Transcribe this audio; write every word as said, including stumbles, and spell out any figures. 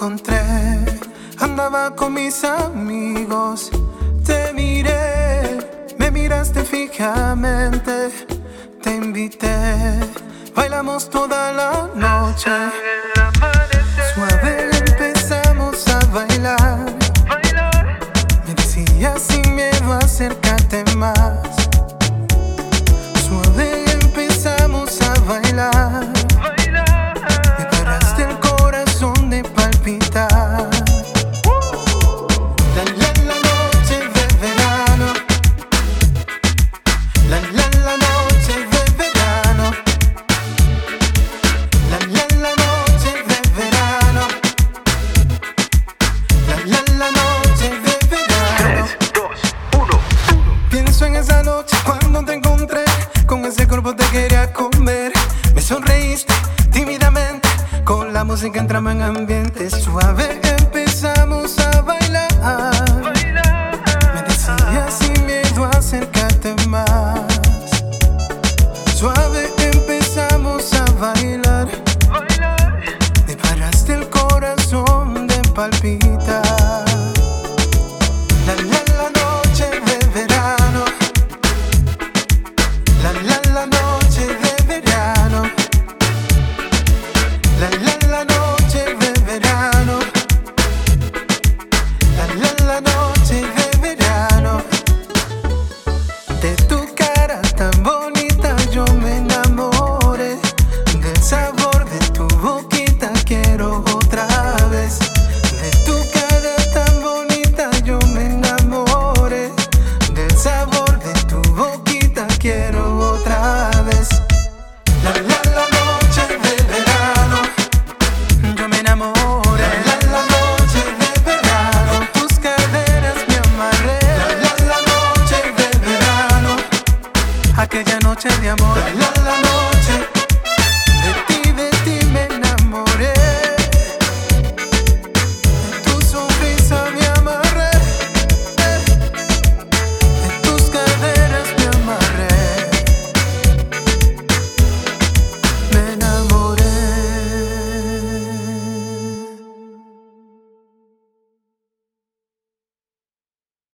encontré, andaba con mis amigos. Te miré, me miraste fijamente. Te invité, bailamos toda la noche. Suave empezamos a bailar. Me decías sin miedo acércate más. Suave empezamos a bailar. Me paraste el corazón de palpitar. La la la noche de verano. La la la noche de verano. La la la noche de verano. La la la noche de verano. tres, dos, uno. Pienso en esa noche cuando te encontré. Con ese cuerpo te quería comer. Me sonreíste tímidamente. Con la música entramos en ambiente suave. Empezamos a bailar. Me decías sin miedo acércate más. Suave empezamos a bailar. Me paraste el corazón de palpitar.